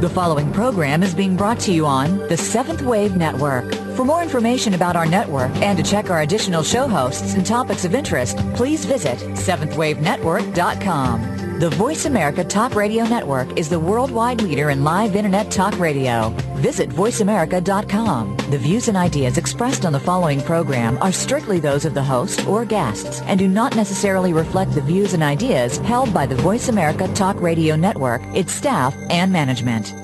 The following program is being brought to you on the Seventh Wave Network. For more information about our network and to check our additional show hosts and topics of interest, please visit seventhwavenetwork.com. The Voice America Talk Radio Network is the worldwide leader in live Internet talk radio. Visit voiceamerica.com. The views and ideas expressed on the following program are strictly those of the host or guests and do not necessarily reflect the views and ideas held by the Voice America Talk Radio Network, its staff, and management.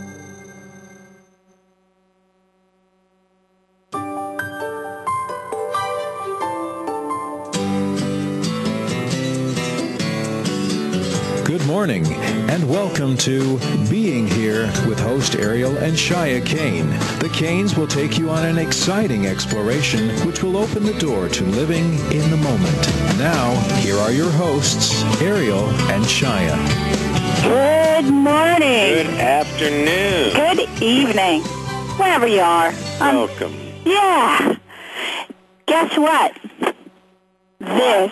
Good morning, and welcome to Being Here with host Ariel and Shia Kane. The Kanes will take you on an exciting exploration which will open the door to living in the moment. Now, here are your hosts, Ariel and Shia. Good morning. Good afternoon. Good evening. Wherever you are. Welcome. Yeah. Guess what? This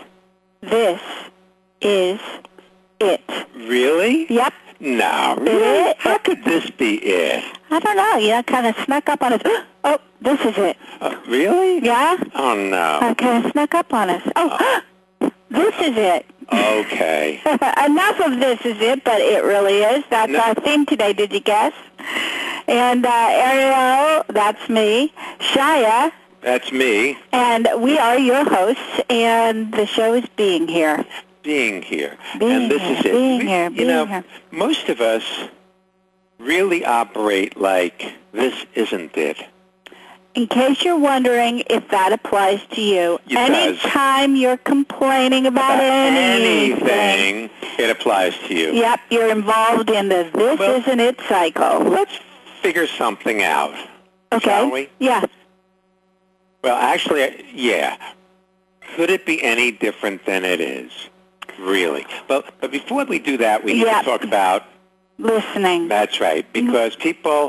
is it. Really? Yep. No, really? How could this be it? I don't know. You kind of snuck up on us. Oh, this is it. Really? Yeah? Oh, no. Kind of snuck up on us. Oh, this is it. Okay. Enough of this is it, but it really is. That's our theme today, did you guess? And Ariel, that's me. Shia. That's me. And we are your hosts, and the show is Being Here. Being here. Being this here, is it. being here, you being know, here. most of us really operate like this isn't it. In case you're wondering if that applies to you, It does. anytime you're complaining about anything, it applies to you. yep, you're involved in the this Well, isn't it cycle. Let's figure something out. Okay. Shall we? Yeah. Well, actually, yeah. Could it be any different than it is? Really. But before we do that, we need to talk about... Listening. That's right, because people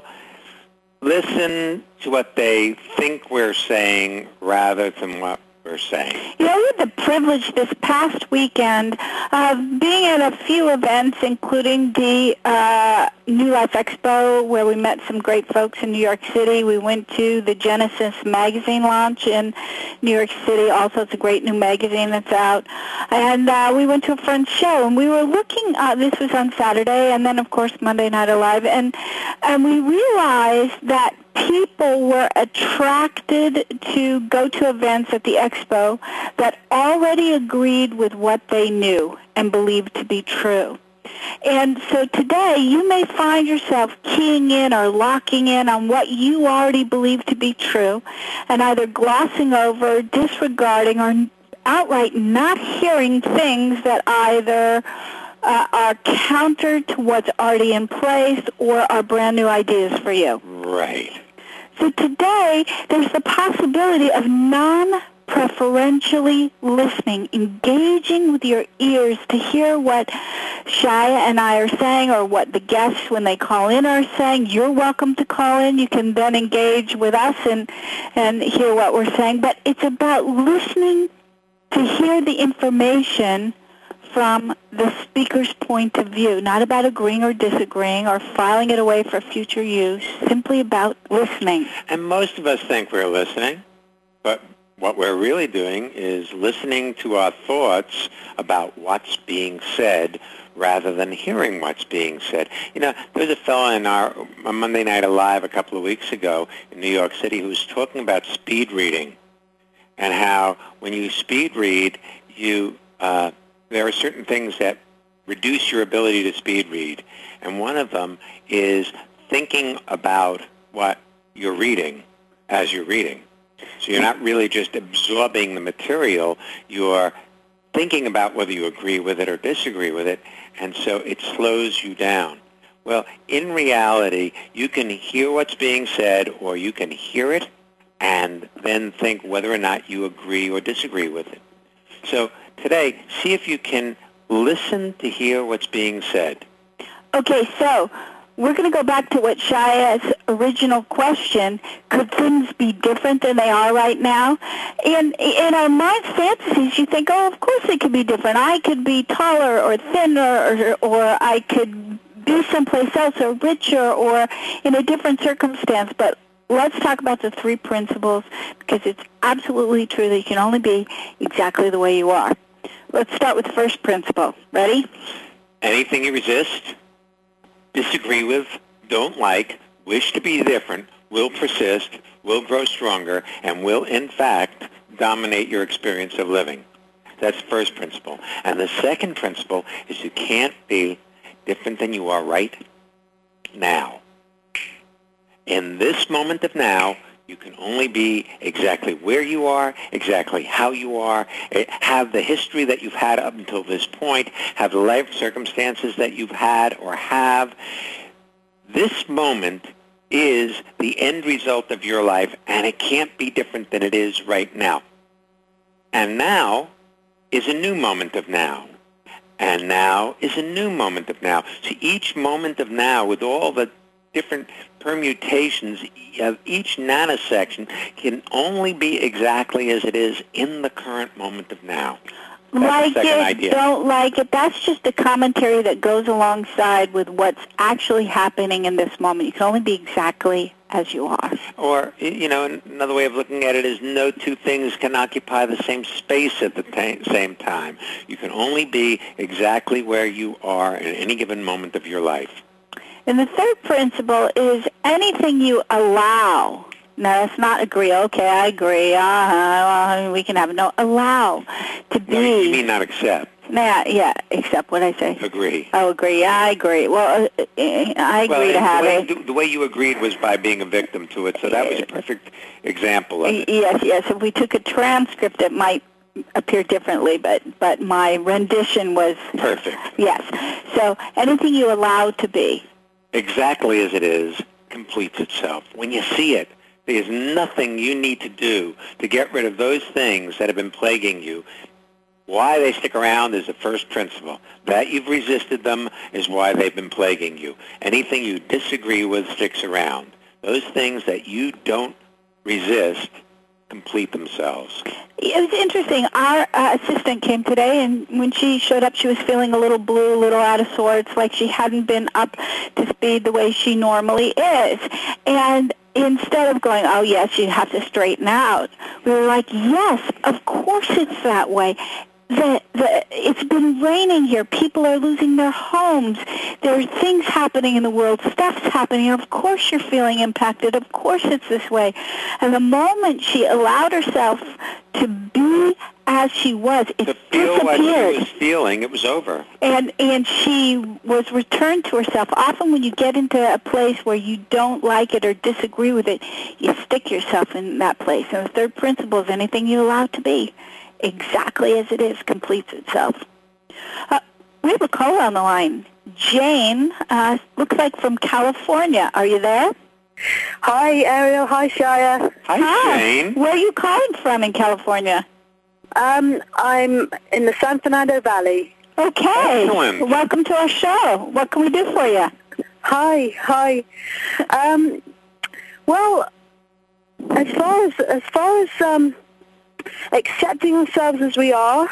listen to what they think we're saying rather than what we're saying. You know, we had the privilege this past weekend of being at a few events, including the New Life Expo, where we met some great folks in New York City. We went to the Genesis magazine launch in New York City. Also, it's a great new magazine that's out. And we went to a friend's show, and we were looking, this was on Saturday, and then, of course, Monday Night Alive, and we realized that people were attracted to go to events at the expo that already agreed with what they knew and believed to be true. And so today you may find yourself keying in or locking in on what you already believe to be true and either glossing over, disregarding, or outright not hearing things that either are counter to what's already in place or are brand new ideas for you. Right. So today, there's the possibility of non-preferentially listening, engaging with your ears to hear what Shia and I are saying or what the guests, when they call in, are saying. You're welcome to call in. You can then engage with us and hear what we're saying. But it's about listening to hear the information from the speaker's point of view, not about agreeing or disagreeing or filing it away for future use, simply about listening. And most of us think we're listening, but what we're really doing is listening to our thoughts about what's being said rather than hearing what's being said. You know, there was a fellow on Monday Night Alive a couple of weeks ago in New York City who was talking about speed reading and how when you speed read, there are certain things that reduce your ability to speed read, and one of them is thinking about what you're reading as you're reading. So you're not really just absorbing the material, you're thinking about whether you agree with it or disagree with it, and so it slows you down. Well, in reality, you can hear what's being said, or you can hear it and then think whether or not you agree or disagree with it. So today, see if you can listen to hear what's being said. Okay, so we're going to go back to what Shia's original question. Could things be different than they are right now? In our mind's fantasies, you think, oh, of course they could be different. I could be taller or thinner, or I could be someplace else or richer or in a different circumstance. But let's talk about the 3 principles, because it's absolutely true that you can only be exactly the way you are. Let's start with the first principle. Ready? Anything you resist, disagree with, don't like, wish to be different, will persist, will grow stronger, and will, in fact, dominate your experience of living. That's the first principle. And the second principle is you can't be different than you are right now. In this moment of now, you can only be exactly where you are, exactly how you are, have the history that you've had up until this point, have the life circumstances that you've had or have. This moment is the end result of your life, and it can't be different than it is right now. And now is a new moment of now. And now is a new moment of now. So each moment of now, with all the different permutations of each nanosection, can only be exactly as it is in the current moment of now. Like it, don't like it. That's just a commentary that goes alongside with what's actually happening in this moment. You can only be exactly as you are. Or, another way of looking at it is no two things can occupy the same space at the same time. You can only be exactly where you are in any given moment of your life. And the third principle is anything you allow. Now, that's not agree. Okay, I agree. We can have no. Allow to be. No, you mean not accept. Yeah, accept what I say. Agree. Oh, agree. Yeah, I agree. Well, I agree to have it. The way you agreed was by being a victim to it, so that was a perfect example of it. Yes. If we took a transcript, it might appear differently, but my rendition was perfect. Yes. So anything you allow to be. Exactly as it is completes itself. When you see it, there's nothing you need to do to get rid of those things that have been plaguing you. Why they stick around is the first principle. That you've resisted them is why they've been plaguing you. Anything you disagree with sticks around. Those things that you don't resist complete themselves. It was interesting. Our assistant came today, and when she showed up, she was feeling a little blue, a little out of sorts, like she hadn't been up to speed the way she normally is. And instead of going, oh, yes, you have to straighten out, we were like, yes, of course it's that way. It's been raining here. People are losing their homes. There are things happening in the world. Stuff's happening. Of course you're feeling impacted. Of course it's this way. And the moment she allowed herself to be as she was, it disappeared. To feel what she was feeling, it was over. And she was returned to herself. Often when you get into a place where you don't like it or disagree with it, you stick yourself in that place. And the third principle is anything you allow to be exactly as it is completes itself. We have a caller on the line. Jane, looks like from California. Are you there? Hi, Ariel. Hi, Shia. Hi, Jane. Where are you calling from in California? I'm in the San Fernando Valley. Okay. Excellent. Welcome to our show. What can we do for you? Hi. Well, as far as accepting ourselves as we are,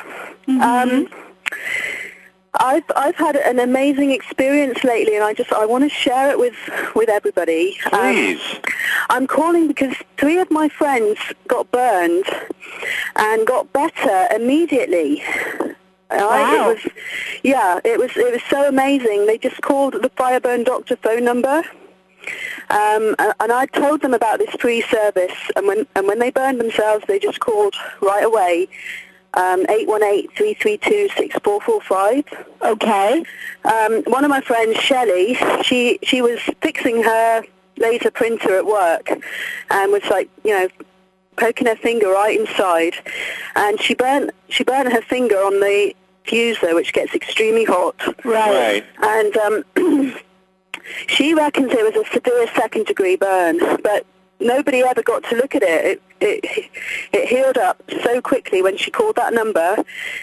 I've had an amazing experience lately, and I want to share it with everybody. Please. I'm calling because 3 of my friends got burned and got better immediately. Wow. It was so amazing. They just called the Fireburn Doctor phone number. And I told them about this free service, and when they burned themselves, they just called right away, 818-332-6445. Okay. One of my friends, Shelley, she was fixing her laser printer at work, and was poking her finger right inside, and she burnt her finger on the fuser, which gets extremely hot. Right. And she reckons it was a severe second-degree burn, but nobody ever got to look at it. It healed up so quickly when she called that number,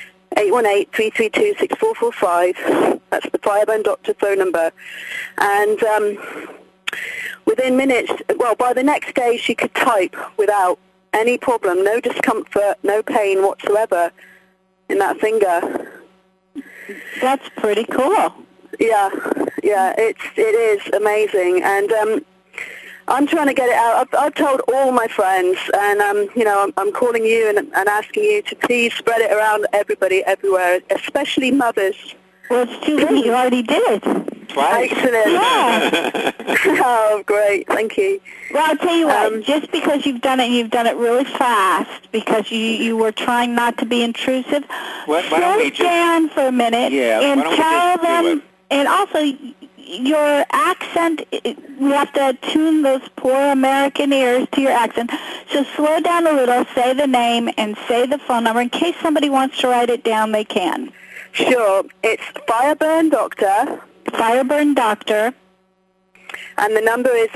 818-332-6445. That's the Fireburn Doctor phone number. And within minutes, by the next day, she could type without any problem, no discomfort, no pain whatsoever in that finger. That's pretty cool. Yeah, Yeah, it is amazing, and I'm trying to get it out. I've told all my friends, and I'm calling you and asking you to please spread it around everybody, everywhere, especially mothers. Well, it's too late. You already did it. Twice. Excellent. Yeah. Oh, great. Thank you. Well, I'll tell you what, just because you've done it, and you've done it really fast, because you were trying not to be intrusive, Why don't we slow down for a minute why and don't we tell just do them, it? and also your accent, we have to tune those poor American ears to your accent. So slow down a little, say the name, and say the phone number. In case somebody wants to write it down, they can. Sure. It's Fireburn Doctor. Fireburn Doctor. And the number is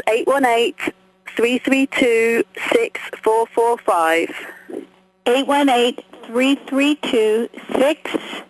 818-332-6445. 818-332-6445.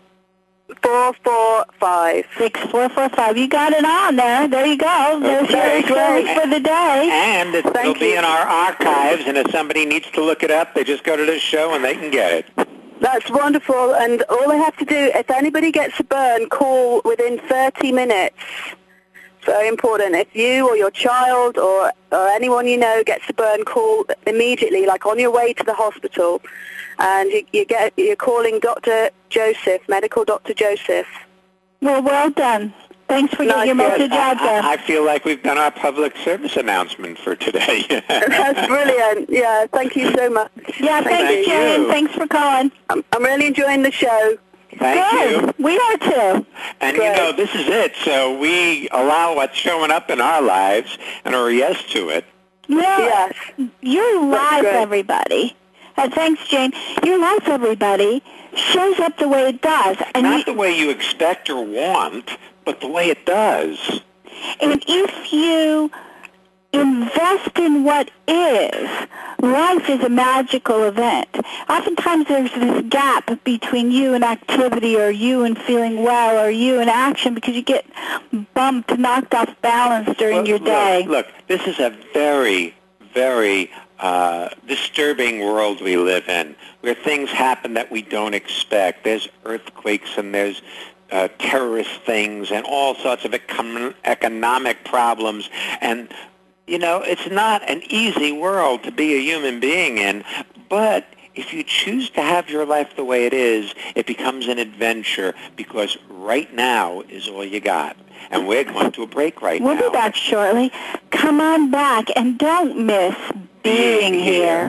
6445. You got it on there. There you go. There's your service for the day. And it'll be in our archives, and if somebody needs to look it up, they just go to the show and they can get it. That's wonderful, and all they have to do, if anybody gets a burn, call within 30 minutes. Very important. If you or your child or anyone you know gets a burn, call immediately, like on your way to the hospital, and you're calling Dr. Joseph, Medical Dr. Joseph. Well done. Thanks for getting your message out there. I feel like we've done our public service announcement for today. That's brilliant. Yeah, thank you so much. Yeah, thanks, Jen. Thanks for calling. I'm really enjoying the show. Thank you. We are too. And, this is it. So we allow what's showing up in our lives and are yes to it. Well, yes. Your life, everybody. Thanks, Jane. Your life, everybody, shows up the way it does. And not the way you expect or want, but the way it does. And if you invest in what is, life is a magical event. Oftentimes there's this gap between you and activity, or you and feeling well, or you and action, because you get bumped, knocked off balance during your day. Look, this is a very, very disturbing world we live in, where things happen that we don't expect. There's earthquakes, and there's terrorist things, and all sorts of economic problems, and it's not an easy world to be a human being in, but if you choose to have your life the way it is, it becomes an adventure, because right now is all you got. And we're going to a break now. We'll be back shortly. Come on back, and don't miss being here.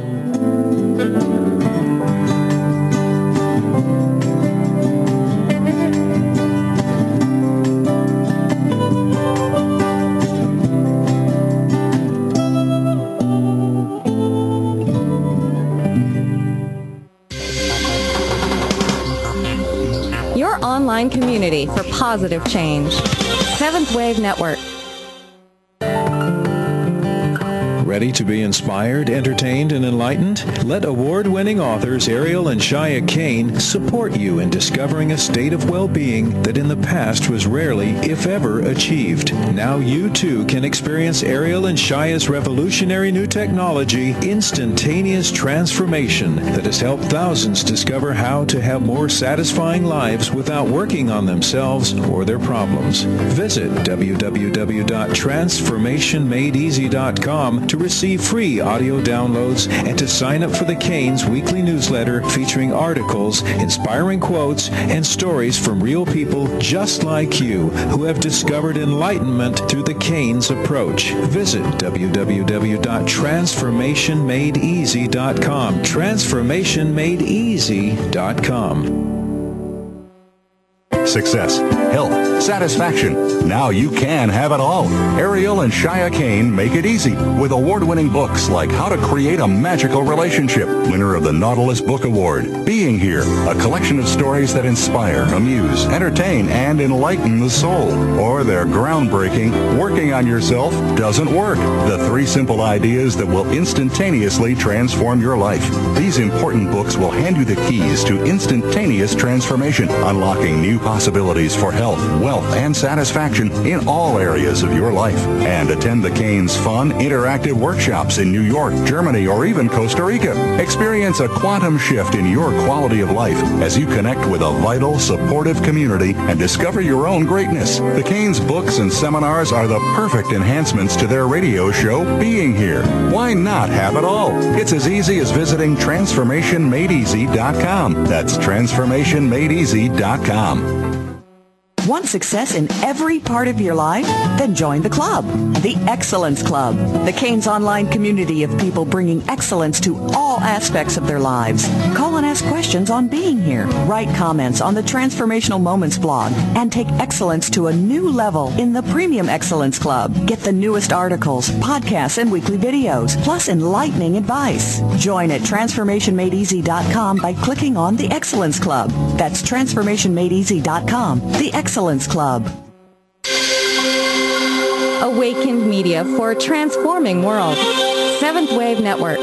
Online community for positive change. Seventh Wave Network. Ready to be inspired, entertained, and enlightened? Let award-winning authors Ariel and Shia Kane support you in discovering a state of well-being that in the past was rarely, if ever, achieved. Now you too can experience Ariel and Shia's revolutionary new technology, Instantaneous Transformation, that has helped thousands discover how to have more satisfying lives without working on themselves or their problems. Visit www.transformationmadeeasy.com to receive free audio downloads and to sign up for the Canes weekly newsletter featuring articles, inspiring quotes, and stories from real people just like you who have discovered enlightenment through the Canes approach. Visit www.transformationmadeeasy.com. Transformationmadeeasy.com. Success, health, satisfaction. Now you can have it all. Ariel and Shia Kane make it easy with award-winning books like How to Create a Magical Relationship, winner of the Nautilus Book Award, Being Here, a collection of stories that inspire, amuse, entertain, and enlighten the soul. Or their groundbreaking Working on Yourself Doesn't Work, the 3 simple ideas that will instantaneously transform your life. These important books will hand you the keys to instantaneous transformation, unlocking new possibilities for health, wealth, health, and satisfaction in all areas of your life. And attend the Canes' fun, interactive workshops in New York, Germany, or even Costa Rica. Experience a quantum shift in your quality of life as you connect with a vital, supportive community and discover your own greatness. The Canes' books and seminars are the perfect enhancements to their radio show, Being Here. Why not have it all? It's as easy as visiting TransformationMadeEasy.com. That's TransformationMadeEasy.com. Want success in every part of your life? Then join the club, the Excellence Club, the Canes online community of people bringing excellence to all aspects of their lives. Call and ask questions on Being Here. Write comments on the Transformational Moments blog and take excellence to a new level in the Premium Excellence Club. Get the newest articles, podcasts, and weekly videos, plus enlightening advice. Join at TransformationMadeEasy.com by clicking on the Excellence Club. That's TransformationMadeEasy.com, the Excellence Club. Awakened media for a transforming world. Seventh Wave Network.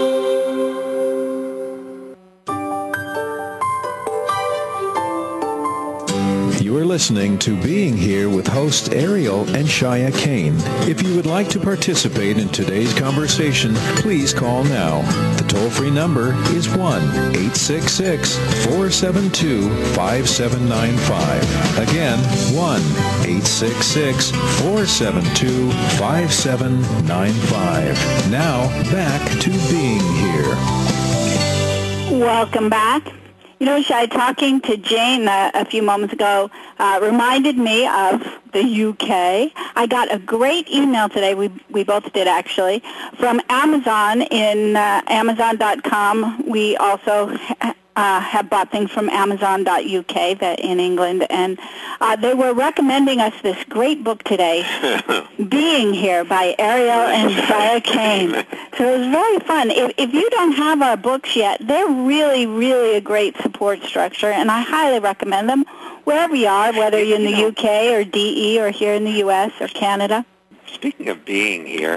You are listening to Being Here with hosts Ariel and Shia Kane. If you would like to participate in today's conversation, please call now. The toll-free number is 1-866-472-5795. Again, 1-866-472-5795. Now, back to Being Here. Welcome back. You know, Shai, talking to Jane a few moments ago reminded me of the UK. I got a great email today, we both did actually, from Amazon in Amazon.com. We also have bought things from Amazon.uk in England, and they were recommending us this great book today, Being Here by Ariel and Shia Kane. So it was very fun. If you don't have our books yet, they're really, really a great support structure, and I highly recommend them wherever you are, whether you're in the UK or DE or here in the U.S. or Canada. Speaking of Being Here,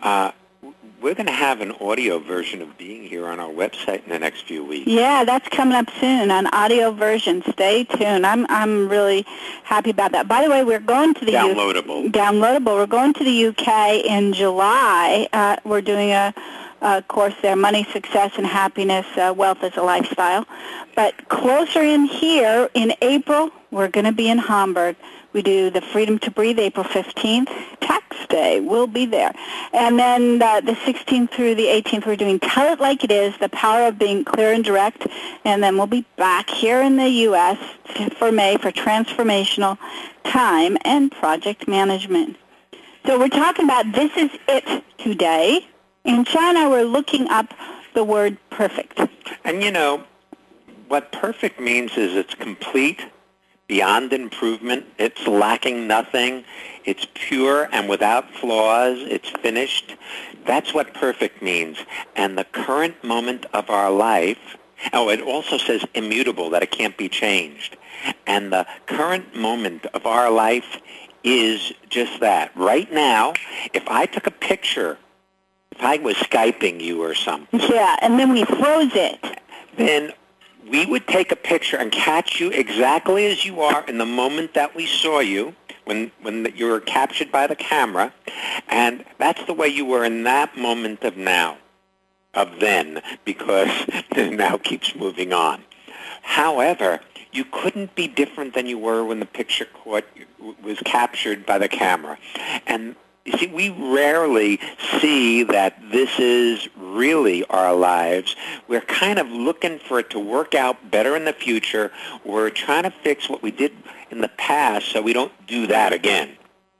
we're going to have an audio version of Being Here on our website in the next few weeks. Yeah, that's coming up soon, an audio version. Stay tuned. I'm really happy about that. By the way, we're going to the downloadable. We're going to the UK in July. We're doing a course there, Money, Success, and Happiness, Wealth as a Lifestyle. But closer in here, in April, we're going to be in Hamburg. We do the Freedom to Breathe, April 15th. Tax Day, we'll be there. And then the 16th through the 18th, we're doing Tell It Like It Is, The Power of Being Clear and Direct. And then we'll be back here in the U.S. for May for Transformational Time and Project Management. So we're talking about This Is It today. In China, we're looking up the word perfect. And you know, what perfect means is it's complete, beyond improvement, it's lacking nothing, it's pure and without flaws, it's finished. That's what perfect means. And the current moment of our life, it also says immutable, that it can't be changed. And the current moment of our life is just that. Right now, if I took a picture, if I was Skyping you or something. Yeah, and then we froze it. Then we would take a picture and catch you exactly as you are in the moment that we saw you, when you were captured by the camera, and that's the way you were in that moment of now, of then, because the now keeps moving on. However, you couldn't be different than you were when the picture was captured by the camera. And you see, we rarely see that this is really our lives. We're kind of looking for it to work out better in the future. We're trying to fix what we did in the past so we don't do that again.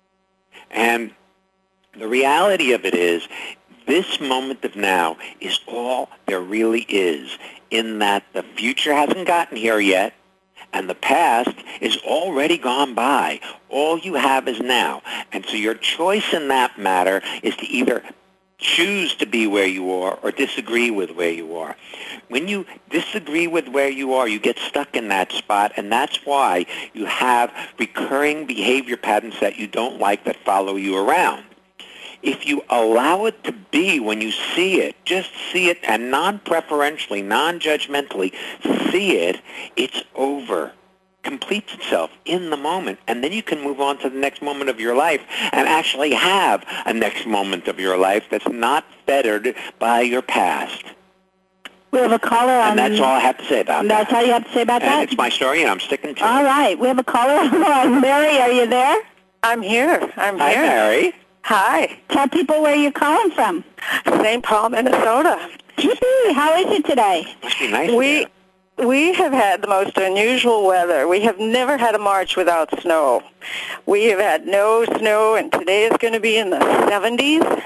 And the reality of it is, this moment of now is all there really is, in that the future hasn't gotten here yet, and the past is already gone by. All you have is now. And so your choice in that matter is to either choose to be where you are or disagree with where you are. When you disagree with where you are, you get stuck in that spot, and that's why you have recurring behavior patterns that you don't like that follow you around. If you allow it to be when you see it, just see it, and non-preferentially, non-judgmentally see it, it's over. completes itself in the moment, and then you can move on to the next moment of your life and actually have a next moment of your life that's not fettered by your past. We have a caller on... And that's all I have to say about that. That's all you have to say about that? It's my story, and I'm sticking to it. All right. We have a caller on. Mary, are you there? I'm here. Hi, Mary. Hi. Tell people where you're calling from. St. Paul, Minnesota. Yippee! How is it today? Must be nice. We have had the most unusual weather. We have never had a March without snow. We have had no snow, and today is going to be in the 70s. Oh,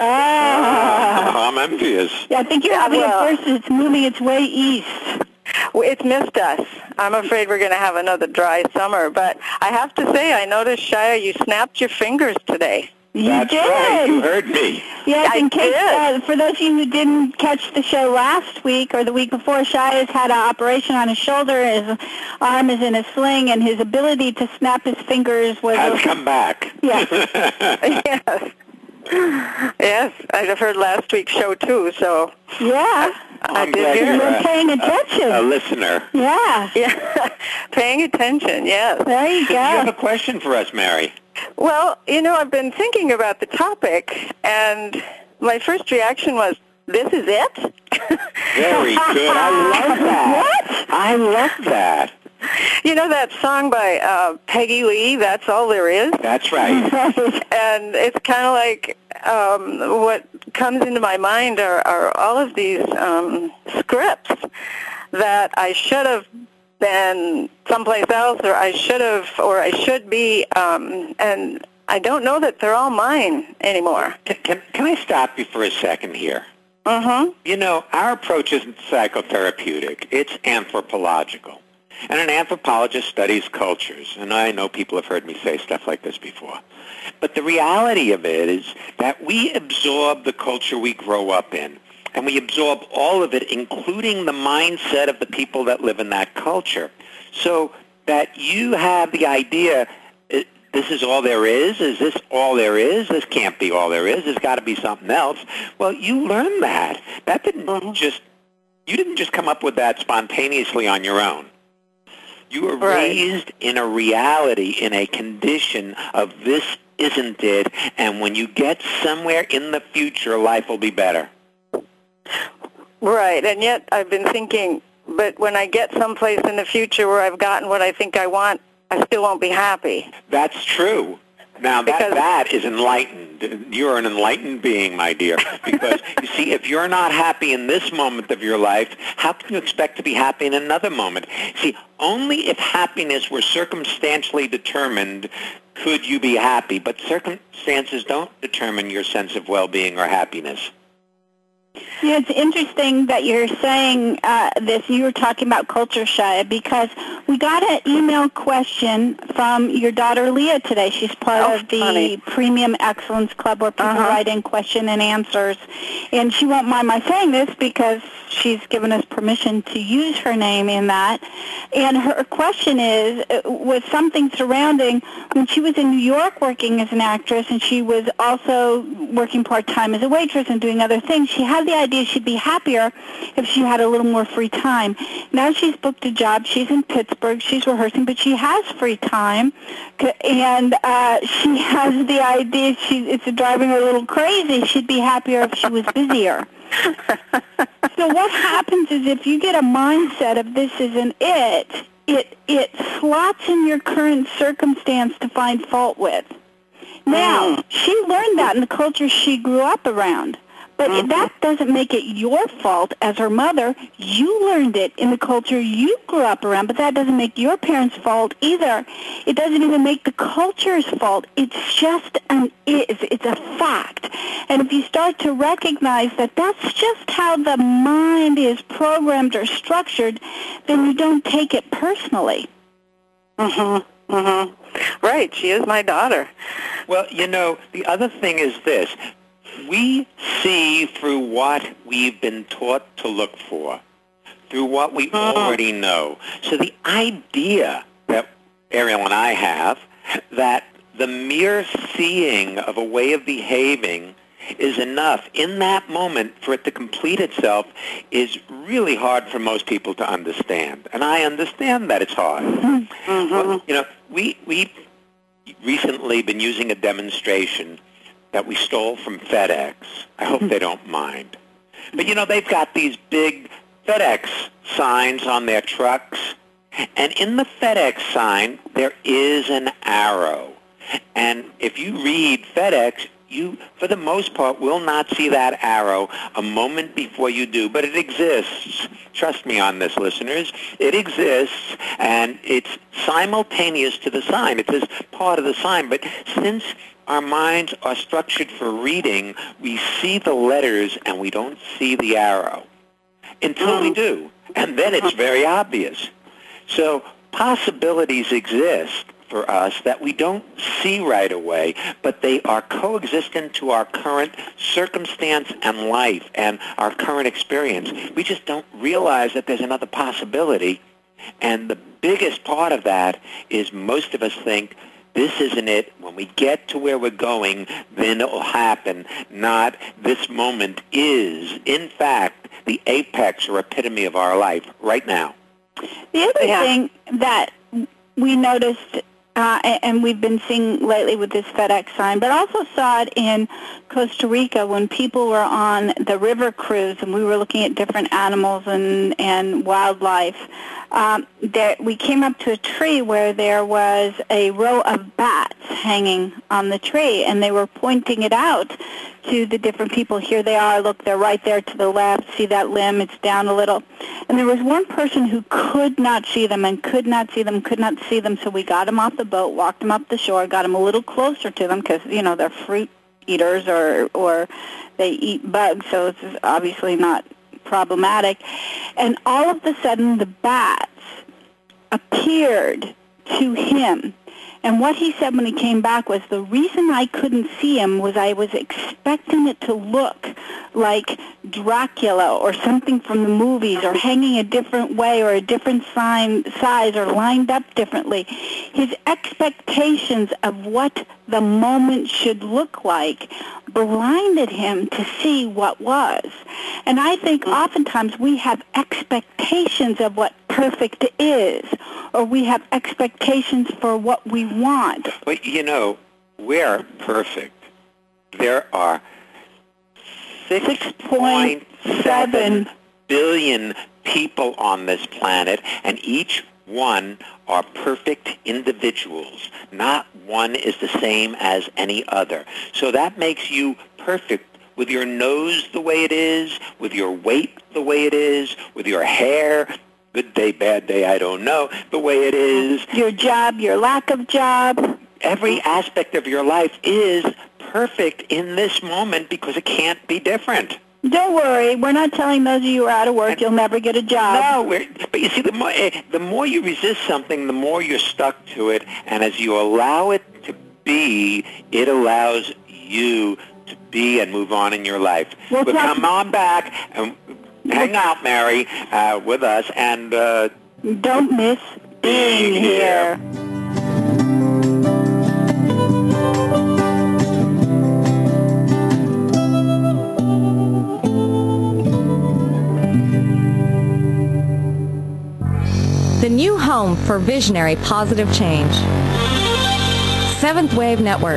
I'm envious. Yeah, I think you're having it first. It's moving its way east. It's missed us. I'm afraid we're going to have another dry summer. But I have to say, I noticed, Shia, you snapped your fingers today. That's right. You heard me. Yes, in case, for those of you who didn't catch the show last week or the week before, Shia's had an operation on his shoulder. His arm is in a sling, and his ability to snap his fingers has come back. Yes. Yes. Yes, I've heard last week's show, too, so... Yeah. I'm glad you're paying attention. A listener. Yeah. Yeah. Paying attention, yes. There you go. You have a question for us, Mary. Well, I've been thinking about the topic, and my first reaction was, this is it? Very good. I love that. What? I love that. You know that song by Peggy Lee, That's All There Is? That's right. And it's kind of like what comes into my mind are all of these scripts that I should have been someplace else, or I should be, and I don't know that they're all mine anymore. Can I stop you for a second here? Mm-hmm. Our approach isn't psychotherapeutic. It's anthropological. And an anthropologist studies cultures. And I know people have heard me say stuff like this before. But the reality of it is that we absorb the culture we grow up in. And we absorb all of it, including the mindset of the people that live in that culture. So that you have the idea, this is all there is? Is this all there is? This can't be all there is. There's got to be something else. Well, you learned that. That didn't you didn't just come up with that spontaneously on your own. You were raised in a reality, in a condition of this isn't it, and when you get somewhere in the future, life will be better. Right, and yet I've been thinking, but when I get someplace in the future where I've gotten what I think I want, I still won't be happy. That's true. Now, that is enlightened. You're an enlightened being, my dear. Because, you see, if you're not happy in this moment of your life, how can you expect to be happy in another moment? See, only if happiness were circumstantially determined could you be happy. But circumstances don't determine your sense of well-being or happiness. Yeah, it's interesting that you're saying this. You were talking about culture, Shia, because we got an email question from your daughter Leah today. She's part of the Premium Excellence Club, where people write in question and answers. And she won't mind my saying this because she's given us permission to use her name in that. And her question was something surrounding when she was in New York working as an actress, and she was also working part-time as a waitress and doing other things. She had the idea she'd be happier if she had a little more free time. Now she's booked a job. She's in Pittsburgh. She's rehearsing, but she has free time, and she has the idea it's driving her a little crazy. She'd be happier if she was busier. So what happens is if you get a mindset of this isn't it slots in your current circumstance to find fault with. Now, she learned that in the culture she grew up around. But that doesn't make it your fault as her mother. You learned it in the culture you grew up around, but that doesn't make your parents' fault either. It doesn't even make the culture's fault. It's just it's a fact. And if you start to recognize that that's just how the mind is programmed or structured, then you don't take it personally. Right, she is my daughter. Well, the other thing is this. We see through what we've been taught to look for, through what we already know. So the idea that Ariel and I have, that the mere seeing of a way of behaving is enough in that moment for it to complete itself is really hard for most people to understand. And I understand that it's hard. Mm-hmm. Well, you know, we've recently been using a demonstration that we stole from FedEx. I hope they don't mind. But, you know, they've got these big FedEx signs on their trucks. And in the FedEx sign, there is an arrow. And if you read FedEx, you, for the most part, will not see that arrow a moment before you do. But it exists. Trust me on this, listeners. It exists, and it's simultaneous to the sign. It's as part of the sign. But since our minds are structured for reading, we see the letters and we don't see the arrow until we do. And then it's very obvious. So possibilities exist for us that we don't see right away, but they are coexistent to our current circumstance and life and our current experience. We just don't realize that there's another possibility. And the biggest part of that is most of us think, this isn't it. When we get to where we're going, then it will happen. Not this moment is, in fact, the apex or epitome of our life right now. The other thing that we noticed, and we've been seeing lately with this FedEx sign, but also saw it in Costa Rica when people were on the river cruise and we were looking at different animals and wildlife. We came up to a tree where there was a row of bats hanging on the tree, and they were pointing it out to the different people. Here they are, look, they're right there to the left. See that limb? It's down a little. And there was one person who could not see them and could not see them, so we got him off the boat, walked him up the shore, got him a little closer to them because, you know, they're fruit eaters or they eat bugs, so it's obviously not problematic. And all of a sudden the bats appeared to him. And what he said when he came back was, the reason I couldn't see him was I was expecting it to look like Dracula or something from the movies, or hanging a different way or a different size or lined up differently. His expectations of what the moment should look like blinded him to see what was. And I think oftentimes we have expectations of what perfect is, or we have expectations for what we want. But, you know, we're perfect. There are 6.7 billion people on this planet, and each one are perfect individuals. Not one is the same as any other. So that makes you perfect with your nose the way it is, with your weight the way it is, with your hair, good day, bad day, I don't know, the way it is. Your job, your lack of job. Every aspect of your life is perfect in this moment because it can't be different. Don't worry, we're not telling those of you who are out of work you'll never get a job. No, but you see, the more you resist something, the more you're stuck to it, and as you allow it to be, it allows you to be and move on in your life. But come on back and hang out, Mary, with us, and don't miss being here. The new home for visionary positive change. Seventh Wave Network.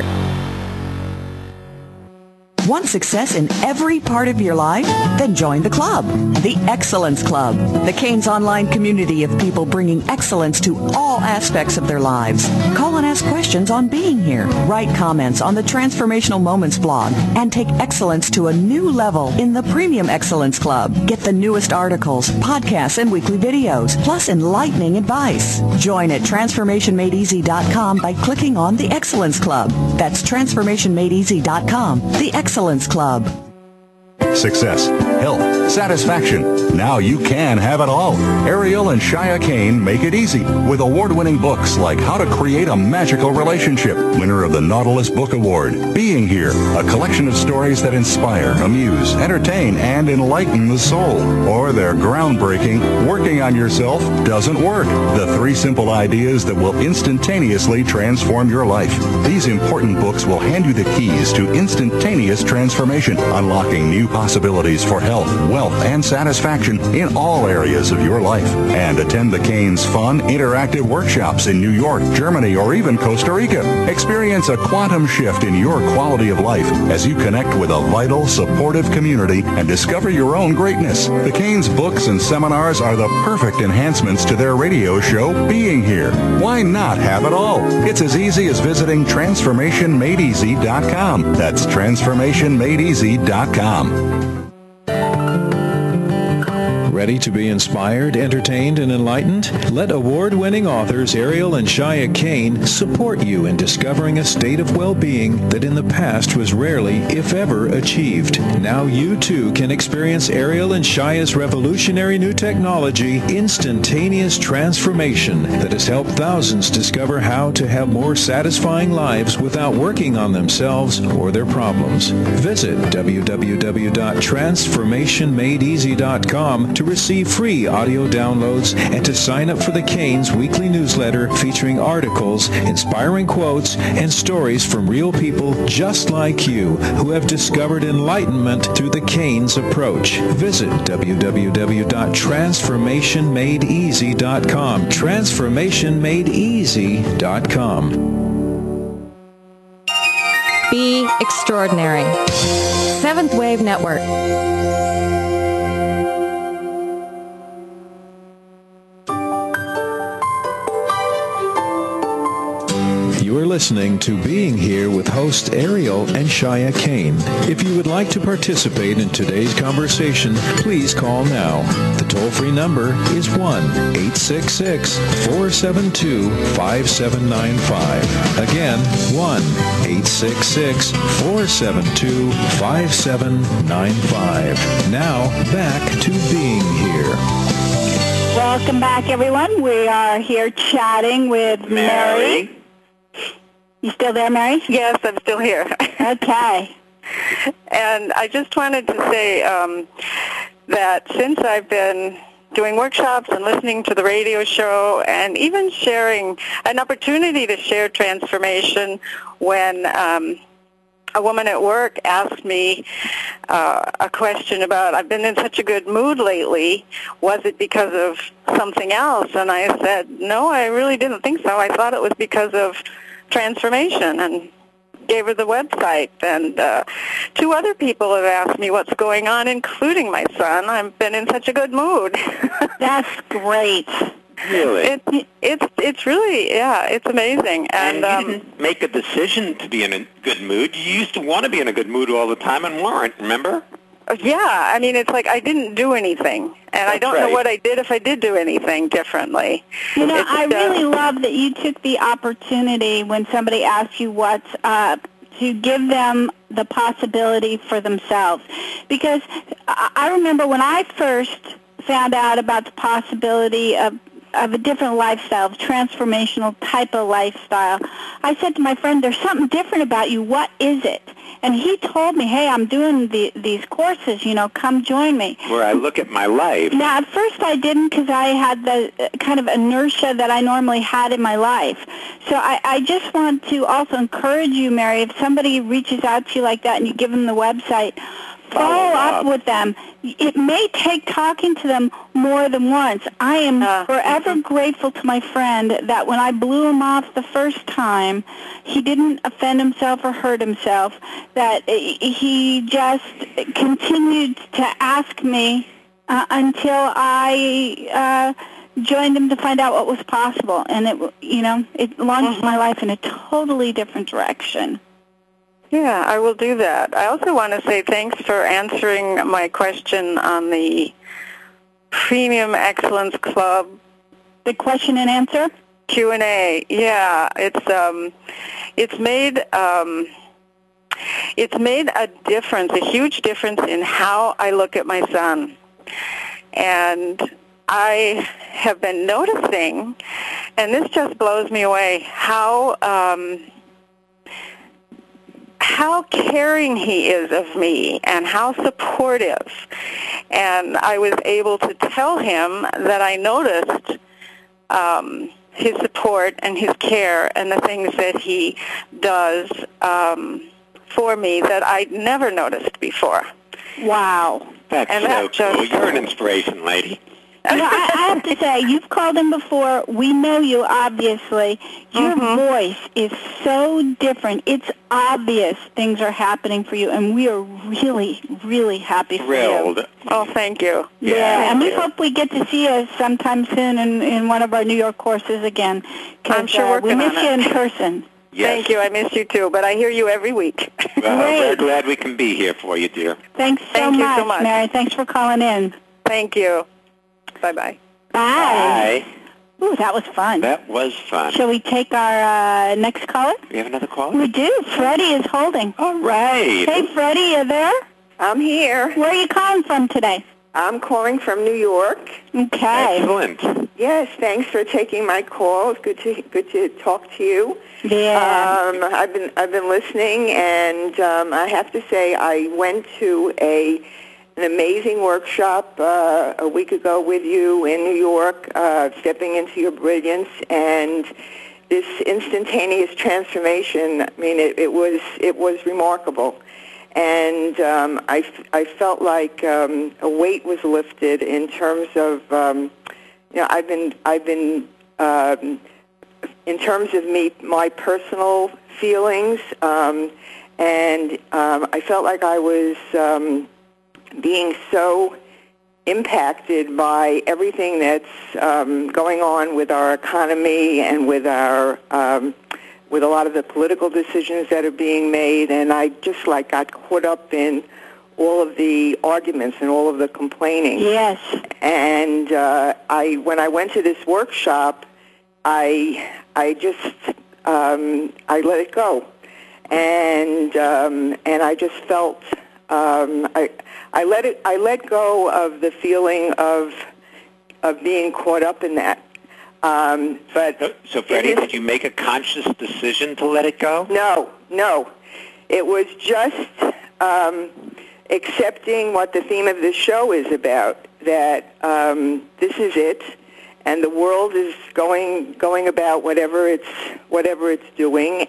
Want success in every part of your life? Then join the club, the Excellence Club, the Canes online community of people bringing excellence to all aspects of their lives. Call and ask questions on being here. Write comments on the Transformational Moments blog and take excellence to a new level in the Premium Excellence Club. Get the newest articles, podcasts, and weekly videos, plus enlightening advice. Join at TransformationMadeEasy.com by clicking on the Excellence Club. That's TransformationMadeEasy.com, the Excellence Club. success, health, satisfaction. Now you can have it all. Ariel and Shia Kane make it easy with award-winning books like How to Create a Magical Relationship, winner of the Nautilus Book Award, Being Here, a collection of stories that inspire, amuse, entertain, and enlighten the soul. Or their groundbreaking, Working on Yourself Doesn't Work, the 3 simple ideas that will instantaneously transform your life. These important books will hand you the keys to instantaneous transformation, unlocking new possibilities for health, wealth, and satisfaction in all areas of your life. And attend the Kane's fun, interactive workshops in New York, Germany, or even Costa Rica. Experience a quantum shift in your quality of life as you connect with a vital, supportive community and discover your own greatness. The Kane's books and seminars are the perfect enhancements to their radio show, Being Here. Why not have it all? It's as easy as visiting TransformationMadeEasy.com. That's TransformationMadeEasy.com. Ready to be inspired, entertained, and enlightened? Let award-winning authors Ariel and Shia Kane support you in discovering a state of well-being that in the past was rarely, if ever, achieved. Now you too can experience Ariel and Shia's revolutionary new technology, Instantaneous Transformation, that has helped thousands discover how to have more satisfying lives without working on themselves or their problems. Visit www.transformationmadeeasy.com to receive free audio downloads and to sign up for the Kane's weekly newsletter featuring articles, inspiring quotes, and stories from real people just like you who have discovered enlightenment through the Kane's approach. Visit www.transformationmadeeasy.com. Transformationmadeeasy.com. Be extraordinary. Seventh Wave Network. You are listening to Being Here with host Ariel and Shia Kane. If you would like to participate in today's conversation, please call now. The toll-free number is 1-866-472-5795. Again, 1-866-472-5795. Now, back to Being Here. Welcome back, everyone. We are here chatting with Mary. You still there, Mary? Yes, I'm still here. Okay. And I just wanted to say that since I've been doing workshops and listening to the radio show and even sharing an opportunity to share transformation when a woman at work asked me a question about, I've been in such a good mood lately, was it because of something else? And I said, no, I really didn't think so. I thought it was because of transformation, and gave her the website. And 2 other people have asked me what's going on, including my son. I've been in such a good mood. That's great. Really? It's really, yeah, it's amazing. And you didn't make a decision to be in a good mood. You used to want to be in a good mood all the time and weren't, remember? Yeah, I mean, it's like I didn't do anything, and I don't know what I did if I did do anything differently. You know, I really love that you took the opportunity when somebody asked you what's up to give them the possibility for themselves. Because I remember when I first found out about the possibility of a different lifestyle, transformational type of lifestyle, I said to my friend, there's something different about you. What is it? And he told me, hey, I'm doing these courses, come join me. Where I look at my life. Now, at first I didn't because I had the kind of inertia that I normally had in my life. So I just want to also encourage you, Mary, if somebody reaches out to you like that and you give them the website, follow up with them. It may take talking to them more than once. I am forever grateful to my friend that when I blew him off the first time, he didn't offend himself or hurt himself, that he just continued to ask me until I joined him to find out what was possible. And it launched my life in a totally different direction. Yeah, I will do that. I also want to say thanks for answering my question on the Premium Excellence Club. The question and answer? Q&A. Yeah, it's made It's made a difference, a huge difference in how I look at my son. And I have been noticing, and this just blows me away, how caring he is of me and how supportive. And I was able to tell him that I noticed his support and his care and the things that he does for me that I'd never noticed before. Wow. That's so cool. You're an inspiration, lady. I have to say, you've called him before. We know you, obviously. Your voice is so different. It's obvious things are happening for you, and we are really, really happy for Thrilled. you. Oh, thank you. Yeah, and we hope we get to see you sometime soon in one of our New York courses again. I'm sure we miss you in person. Yes. Thank you. I miss you, too, but I hear you every week. Well, we're glad we can be here for you, dear. Thanks so much, Mary. Thanks for calling in. Thank you. Bye-bye. Bye. Ooh, that was fun. That was fun. Shall we take our next caller? We have another caller? We do. Freddie is holding. All right. Hey, Freddie, you there? I'm here. Where are you calling from today? I'm calling from New York. Okay. Excellent. Yes, thanks for taking my call. It's good to talk to you. Yeah. I've been listening, and I have to say I went to an amazing workshop a week ago with you in New York, Stepping into Your Brilliance, and this instantaneous transformation. I mean, it was remarkable, and I felt like a weight was lifted in terms of I've been in terms of my personal feelings, and I felt like I was being so impacted by everything that's going on with our economy and with our with a lot of the political decisions that are being made, and I just got caught up in all of the arguments and all of the complaining. Yes. And when I went to this workshop, I just I let it go, and I just felt I let go of the feeling of being caught up in that. But so Freddie, did you make a conscious decision to let it go? No. It was just accepting what the theme of this show is about. That this is it, and the world is going about whatever it's doing,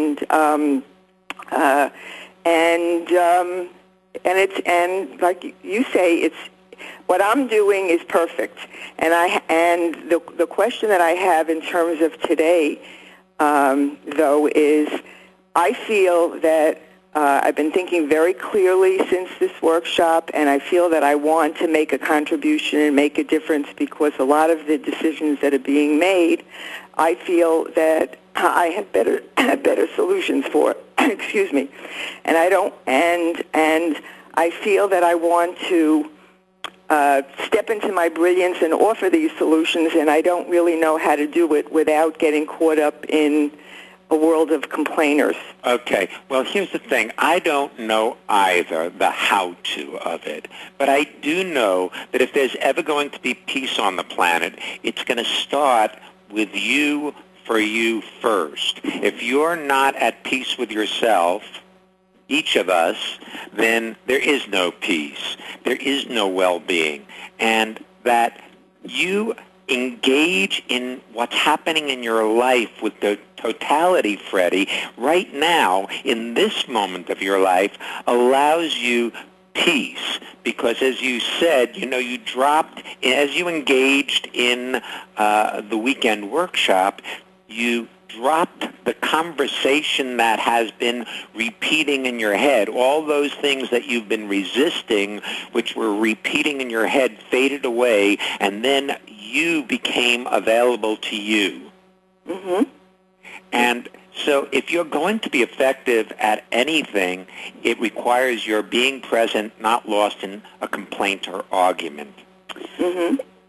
and like you say, it's what I'm doing is perfect. And the question that I have in terms of today, though, is I feel that I've been thinking very clearly since this workshop, and I feel that I want to make a contribution and make a difference because a lot of the decisions that are being made, I feel that I have better solutions for. Excuse me, and I don't, and I feel that I want to step into my brilliance and offer these solutions, and I don't really know how to do it without getting caught up in a world of complainers. Okay. Well, here's the thing. I don't know either the how-to of it, but I do know that if there's ever going to be peace on the planet, it's going to start with you for you first. If you're not at peace with yourself, each of us, then there is no peace. There is no well-being. And that you engage in what's happening in your life with the totality, Freddie, right now, in this moment of your life, allows you peace. Because as you said, you dropped, as you engaged in the weekend workshop, you dropped the conversation that has been repeating in your head. All those things that you've been resisting, which were repeating in your head, faded away, and then you became available to you. Mm-hmm. And so if you're going to be effective at anything, it requires your being present, not lost in a complaint or argument. Mm-hmm.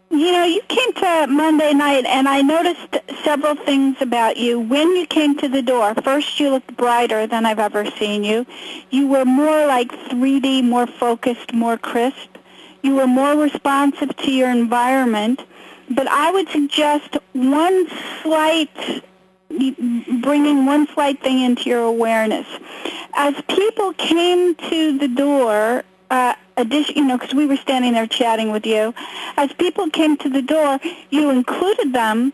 You know, you came to Monday night, and I noticed several things about you. When you came to the door, first, you looked brighter than I've ever seen you. You were more like 3D, more focused, more crisp. You were more responsive to your environment. But I would suggest bringing one slight thing into your awareness. As people came to the door, because we were standing there chatting with you, as people came to the door, you included them,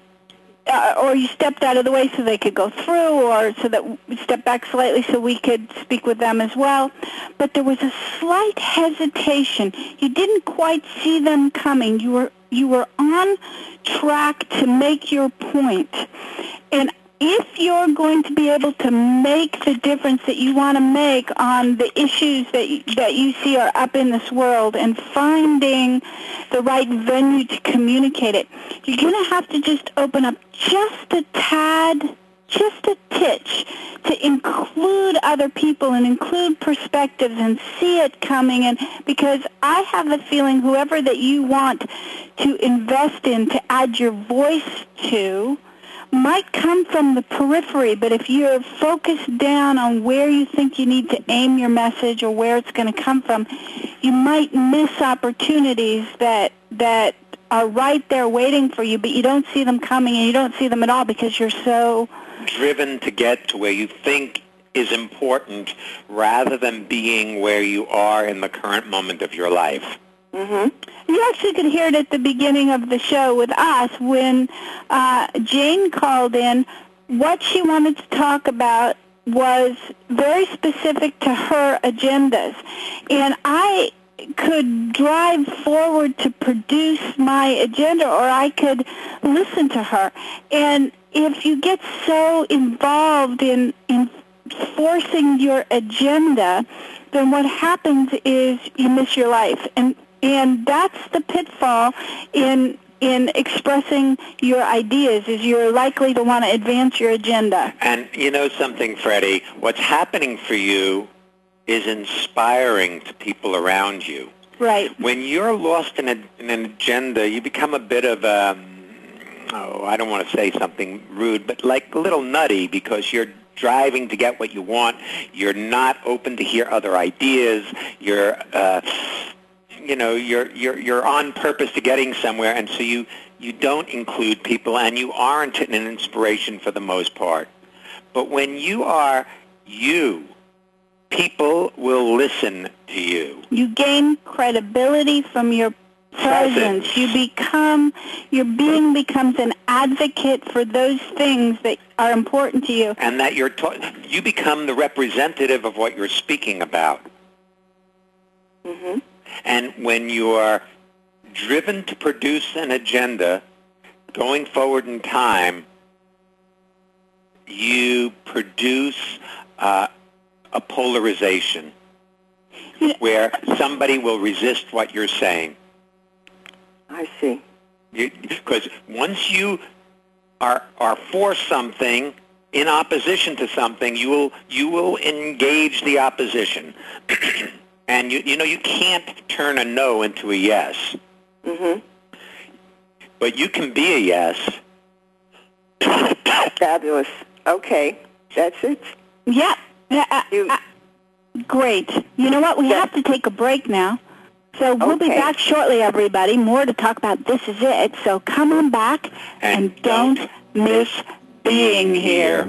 or you stepped out of the way so they could go through, or so that we stepped back slightly so we could speak with them as well. But there was a slight hesitation. You didn't quite see them coming. You were on track to make your point. And if you're going to be able to make the difference that you want to make on the issues that you see are up in this world and finding the right venue to communicate it, you're going to have to just open up just a tad, just a titch, to include other people and include perspectives and see it coming. And because I have a feeling whoever that you want to invest in, to add your voice to, might come from the periphery, but if you're focused down on where you think you need to aim your message or where it's going to come from, you might miss opportunities that are right there waiting for you, but you don't see them coming, and you don't see them at all because you're so driven to get to where you think is important rather than being where you are in the current moment of your life. Mm-hmm. You actually could hear it at the beginning of the show with us when Jane called in. What she wanted to talk about was very specific to her agendas. And I could drive forward to produce my agenda, or I could listen to her. And if you get so involved in forcing your agenda, then what happens is you miss your life. And that's the pitfall in expressing your ideas, is you're likely to want to advance your agenda. And you know something, Freddie? What's happening for you is inspiring to people around you. Right. When you're lost in an agenda, you become a bit of I don't want to say something rude, but like a little nutty, because you're driving to get what you want. You're not open to hear other ideas. You're you're on purpose to getting somewhere, and so you don't include people, and you aren't an inspiration for the most part. But when you are you, people will listen to you. You gain credibility from your presence. Your being becomes an advocate for those things that are important to you. And that you become the representative of what you're speaking about. Mm-hmm. And when you are driven to produce an agenda going forward in time, you produce a polarization where somebody will resist what you're saying. I see. Because once you are for something in opposition to something, you will engage the opposition. And you can't turn a no into a yes. Mm-hmm. But you can be a yes. Fabulous. Okay, that's it. Yeah. Great. You know what? We have to take a break now. So we'll be back shortly, everybody. More to talk about This Is It. So come on back and don't miss being here.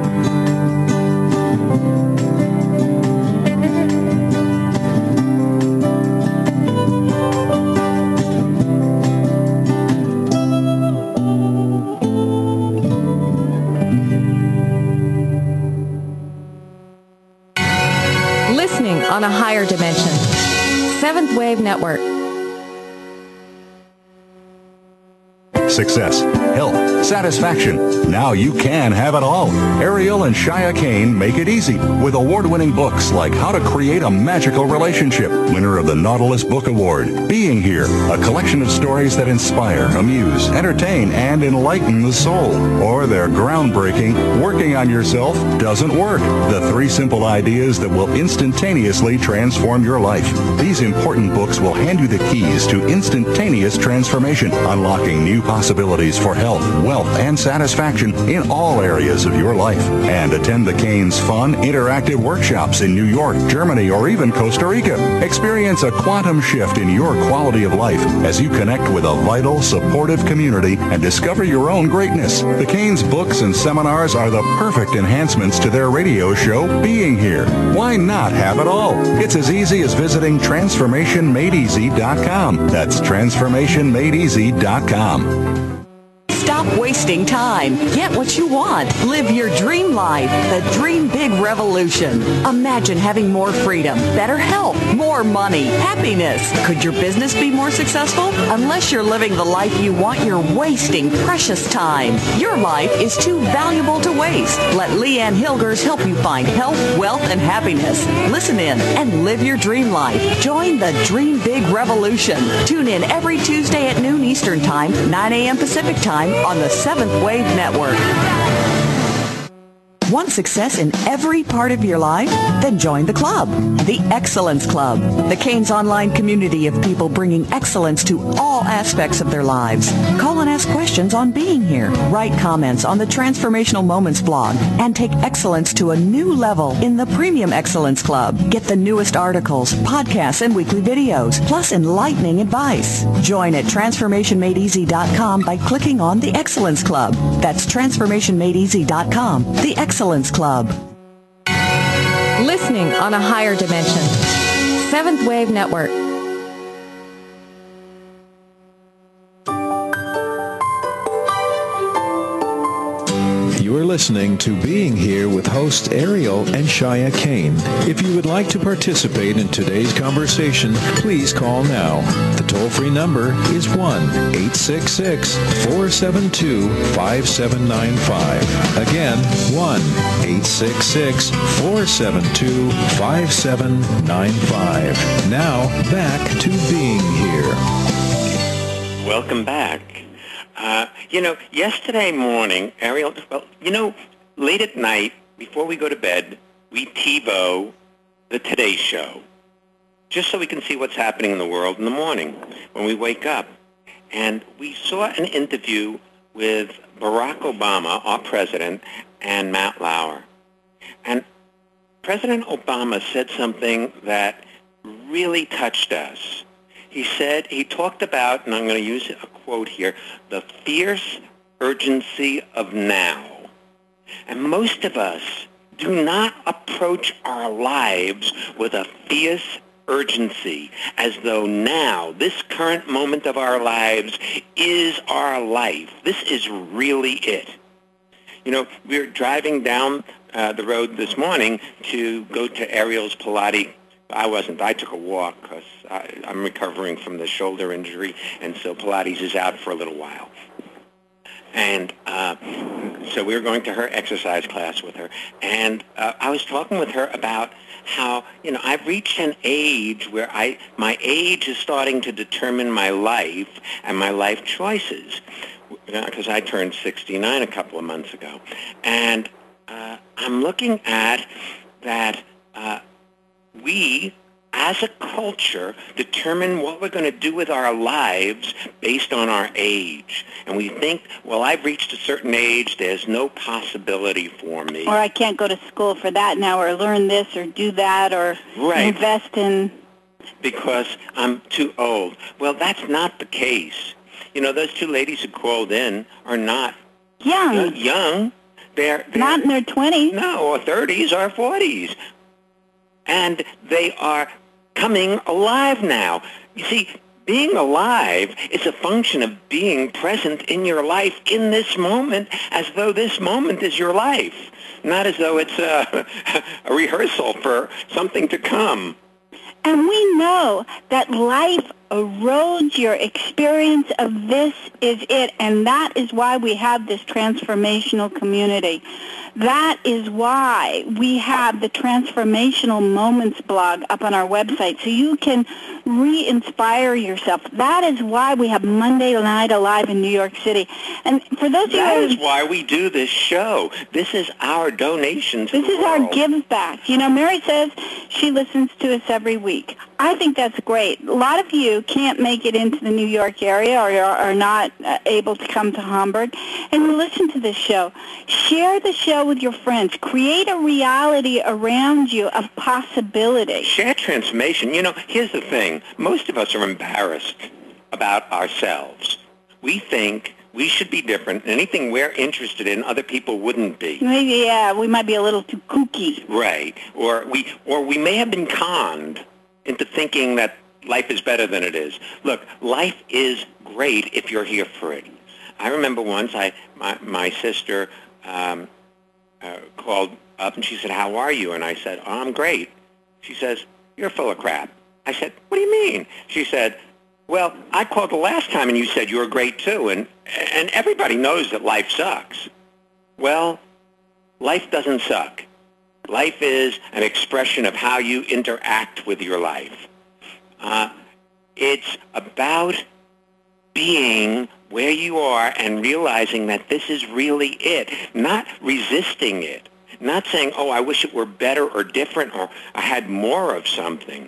Listening on a higher dimension. Seventh Wave Network. success, health, satisfaction. Now you can have it all. Ariel and Shia Kane make it easy with award-winning books like How to Create a Magical Relationship, winner of the Nautilus Book Award, Being Here, a collection of stories that inspire, amuse, entertain, and enlighten the soul. Or their groundbreaking Working on Yourself Doesn't Work, the 3 simple ideas that will instantaneously transform your life. These important books will hand you the keys to instantaneous transformation, unlocking new possibilities for health, wealth, and satisfaction in all areas of your life. And attend the Kane's fun, interactive workshops in New York, Germany, or even Costa Rica. Experience a quantum shift in your quality of life as you connect with a vital, supportive community and discover your own greatness. The Kane's books and seminars are the perfect enhancements to their radio show, Being Here. Why not have it all? It's as easy as visiting TransformationMadeEasy.com. That's TransformationMadeEasy.com. Stop wasting time. Get what you want. Live your dream life. The Dream Big Revolution. Imagine having more freedom, better health, more money, happiness. Could your business be more successful? Unless you're living the life you want, you're wasting precious time. Your life is too valuable to waste. Let Leanne Hilgers help you find health, wealth, and happiness. Listen in and live your dream life. Join the Dream Big Revolution. Tune in every Tuesday at noon Eastern Time, 9 a.m. Pacific Time on the 7th Wave Network. Want success in every part of your life? Then join the club, the Excellence Club, the Kane's online community of people bringing excellence to all aspects of their lives. Call and ask questions on Being Here. Write comments on the Transformational Moments blog and take excellence to a new level in the Premium Excellence Club. Get the newest articles, podcasts, and weekly videos, plus enlightening advice. Join at TransformationMadeEasy.com by clicking on the Excellence Club. That's TransformationMadeEasy.com. The Excellence Club. Listening on a higher dimension. 7th Wave Network. You are listening to Being Here with hosts Ariel and Shia Kane. If you would like to participate in today's conversation, please call now. The toll-free number is 1-866-472-5795. Again, 1-866-472-5795. Now, back to Being Here. Welcome back. Yesterday morning, Ariel, late at night, before we go to bed, we TiVo the Today Show, just so we can see what's happening in the world in the morning when we wake up. And we saw an interview with Barack Obama, our president, and Matt Lauer. And President Obama said something that really touched us. He talked about, and I'm going to use a quote here, the fierce urgency of now. And most of us do not approach our lives with a fierce urgency, as though now, this current moment of our lives is our life. This is really it. We were driving down the road this morning to go to Ariel's Pilates. I wasn't. I took a walk because I'm recovering from the shoulder injury, and so Pilates is out for a little while. And so we were going to her exercise class with her, and I was talking with her about how, I've reached an age where my age is starting to determine my life and my life choices, because I turned 69 a couple of months ago. And I'm looking at that we, as a culture, determine what we're going to do with our lives based on our age. And we think, well, I've reached a certain age, there's no possibility for me. Or I can't go to school for that now, or learn this, or do that, or invest in... Because I'm too old. Well, that's not the case. Those two ladies who called in are not young. They're not in their 20s. No, or 30s or 40s. And they are coming alive now. You see, being alive is a function of being present in your life in this moment, as though this moment is your life, not as though it's a rehearsal for something to come. And we know that life erodes your experience of this is it, and that is why we have this transformational community. That is why we have the Transformational Moments blog up on our website, so you can re-inspire yourself. That is why we have Monday Night Alive in New York City. And for those of you... That is why we do this show. This is our donation to the world. This is our give back. You know, Mary says she listens to us every week. I think that's great. A lot of you can't make it into the New York area or are not able to come to Hamburg, and you listen to this show. Share the show with your friends. Create a reality around you of possibility. Share transformation. You know, here's the thing. Most of us are embarrassed about ourselves. We think we should be different. Anything we're interested in, other people wouldn't be. Maybe, yeah, we might be a little too kooky. Right. Or we may have been conned into thinking that life is better than it is. Look, life is great if you're here for it. I remember once my sister called up and she said, "How are you?" And I said, "Oh, I'm great." She says, "You're full of crap." I said, "What do you mean?" She said, "Well, I called the last time and you said you were great too, and everybody knows that life sucks." Well, life doesn't suck. Life is an expression of how you interact with your life. It's about being where you are and realizing that this is really it, not resisting it, not saying, "Oh, I wish it were better or different or I had more of something."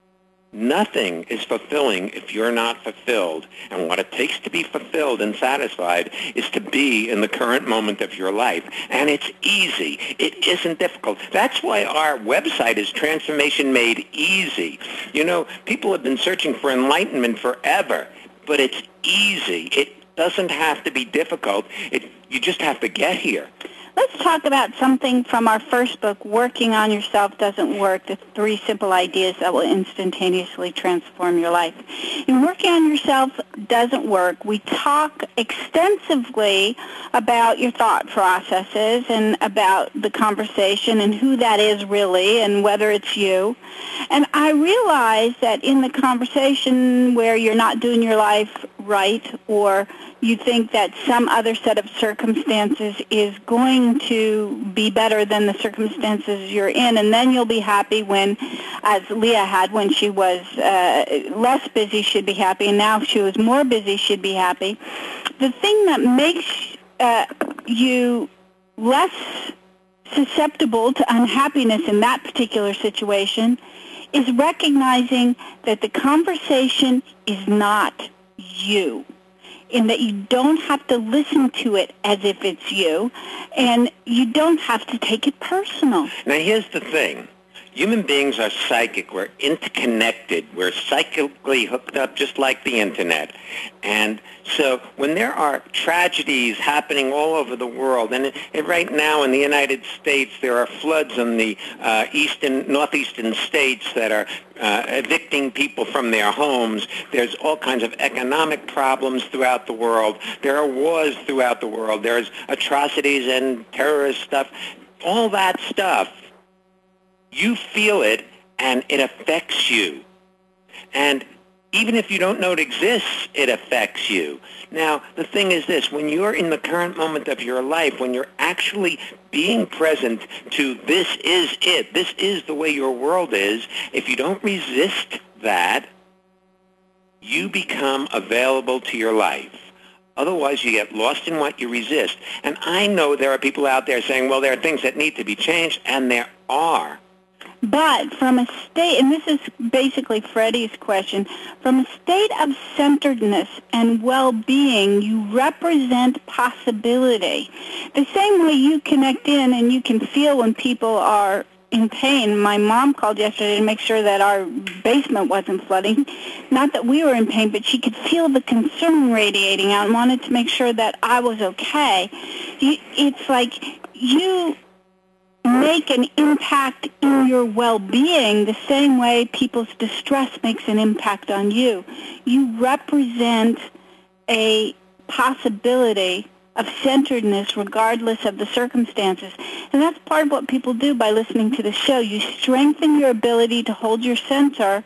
Nothing is fulfilling if you're not fulfilled. And what it takes to be fulfilled and satisfied is to be in the current moment of your life. And it's easy. It isn't difficult. That's why our website is Transformation Made Easy. You know, people have been searching for enlightenment forever, but it's easy. It doesn't have to be difficult. You just have to get here. Let's talk about something from our first book, Working on Yourself Doesn't Work, the 3 simple ideas that will instantaneously transform your life. In Working on Yourself Doesn't Work, we talk extensively about your thought processes and about the conversation and who that is really and whether it's you. And I realize that in the conversation where you're not doing your life right or you think that some other set of circumstances is going to be better than the circumstances you're in, and then you'll be happy when, as Leah had, when she was less busy, she'd be happy, and now she was more busy, she'd be happy. The thing that makes you less susceptible to unhappiness in that particular situation is recognizing that the conversation is not you, in that you don't have to listen to it as if it's you, and you don't have to take it personal. Now, here's the thing. Human beings are psychic. We're interconnected. We're psychically hooked up just like the Internet. And so when there are tragedies happening all over the world, and right now in the United States there are floods in the northeastern states that are evicting people from their homes. There's all kinds of economic problems throughout the world. There are wars throughout the world. There's atrocities and terrorist stuff. All that stuff, you feel it, and it affects you. And even if you don't know it exists, it affects you. Now, the thing is this. When you're in the current moment of your life, when you're actually being present to this is it, this is the way your world is, if you don't resist that, you become available to your life. Otherwise, you get lost in what you resist. And I know there are people out there saying, well, there are things that need to be changed, and there are. But from a state, and this is basically Freddie's question, from a state of centeredness and well-being, you represent possibility. The same way you connect in and you can feel when people are in pain. My mom called yesterday to make sure that our basement wasn't flooding. Not that we were in pain, but she could feel the concern radiating out and wanted to make sure that I was okay. It's like you make an impact in your well-being the same way people's distress makes an impact on you. You represent a possibility of centeredness regardless of the circumstances. And that's part of what people do by listening to the show. You strengthen your ability to hold your center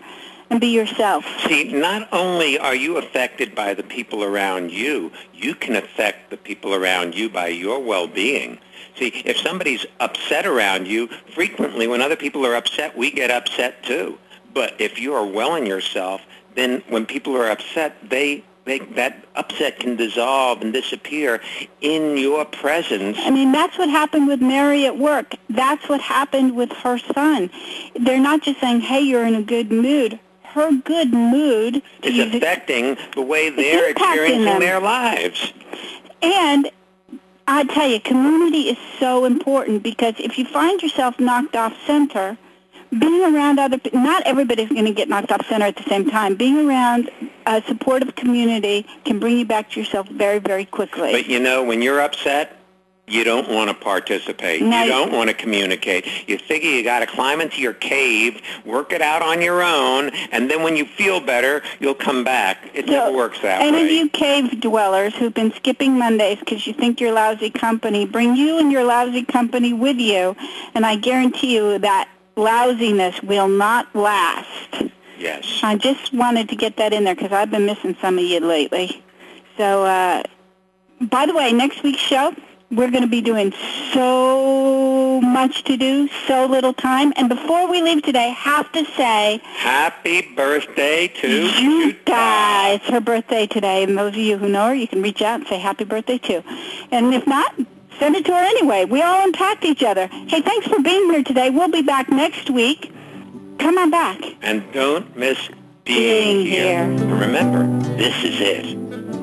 and be yourself. See, not only are you affected by the people around you, you can affect the people around you by your well-being. See, if somebody's upset around you, frequently when other people are upset, we get upset too. But if you are well in yourself, then when people are upset, that upset can dissolve and disappear in your presence. I mean, that's what happened with Mary at work. That's what happened with her son. They're not just saying, hey, you're in a good mood. Her good mood is affecting the way they're experiencing their lives. And I tell you, community is so important, because if you find yourself knocked off center, being around other people, not everybody's going to get knocked off center at the same time. Being around a supportive community can bring you back to yourself very, very quickly. But you know, when you're upset, you don't want to participate. No, you don't want to communicate. You figure you got to climb into your cave, work it out on your own, and then when you feel better, you'll come back. It never works that way. Any of you cave dwellers who've been skipping Mondays because you think you're lousy company, bring you and your lousy company with you, and I guarantee you that lousiness will not last. Yes. I just wanted to get that in there because I've been missing some of you lately. So, by the way, next week's show, we're going to be doing so much to do, so little time. And before we leave today, have to say... Happy birthday to Juta. It's her birthday today. And those of you who know her, you can reach out and say happy birthday too. And if not, send it to her anyway. We all impact each other. Hey, thanks for being here today. We'll be back next week. Come on back. And don't miss being here. Remember, this is it.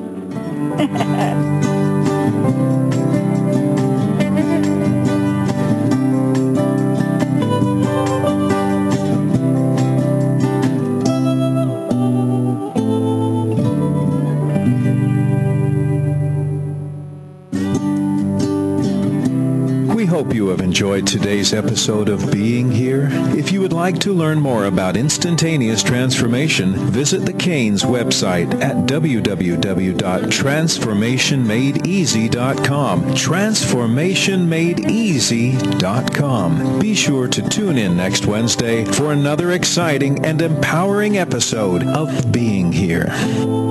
We hope you have enjoyed today's episode of Being Here. If you would like to learn more about instantaneous transformation, visit the Canes website at www.transformationmadeeasy.com. Transformationmadeeasy.com. Be sure to tune in next Wednesday for another exciting and empowering episode of Being Here.